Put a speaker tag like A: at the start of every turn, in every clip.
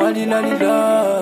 A: la la la.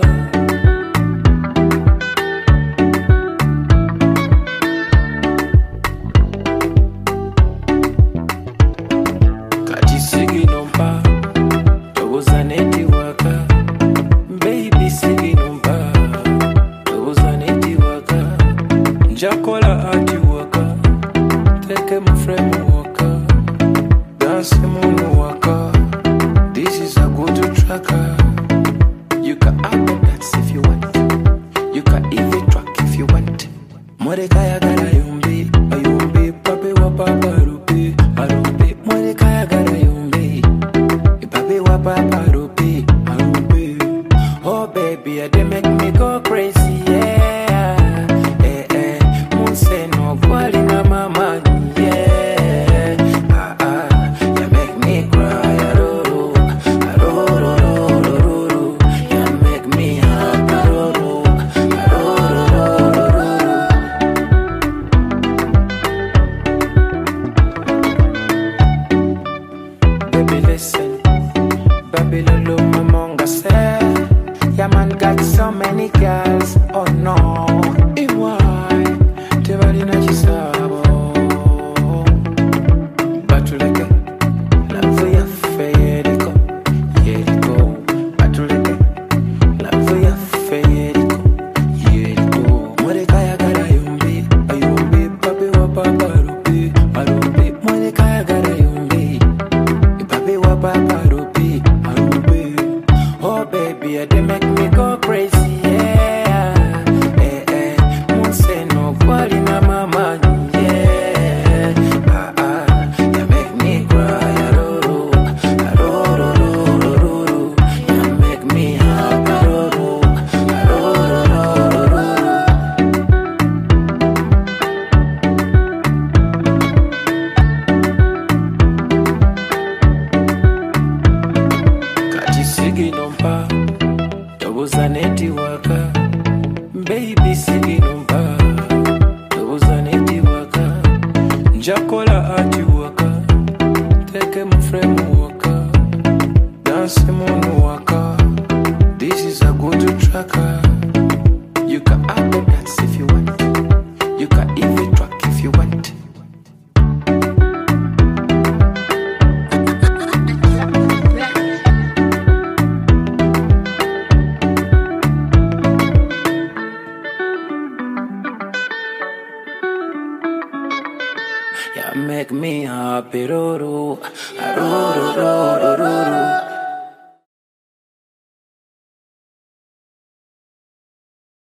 A: Kati sigi nompa, togoza neti waka. Baby sigi nompa, togoza neti waka. Njakola ati waka, teke mfremu waka. Dance mono waka. This is a go-to tracker. You can add the dance if you want. You can even track if you want. Morekaya gara yumbi, ayumbi, pape wa papa rupi, arupi. Morekaya gara yumbi, pape wa papa rupi, arupi. Oh baby, they make me go crazy, yeah. Eh eh, munse no kwali na mama, yeah. Ah ah, you make me cry, aroro, aroro, aroro. You make me happy, aroro, aroro, aroro. Baby listen, baby lolo mamonga say, yeah man got so many girls, oh no. Why? Te bali na chisabo. Batuleke, love ya fe yeriko, yeriko. Batuleke, love ya fe yeriko, yeriko. Morekaya gara yumbi, ayumbi, papi wa papa rupi, arupi. Morekaya gara yumbi, papi wa papa rupi, arupi. Oh baby, they make me go crazy, yeah. Eh eh, munse no kwali na mama, yeah. Ah ah, you make me cry, aroro, aroro, aroro. You make me happy, aroro, aroro, aroro. Kati sigi nompa, togoza neti waka. Baby sigi nompa, togoza neti waka. Njakola ati waka, teke mfremu waka. Dance mono waka. This is a go-to tracker. You can add the dance if you want. You can even track if you want. You make me happy, roro, roro, roro, roro.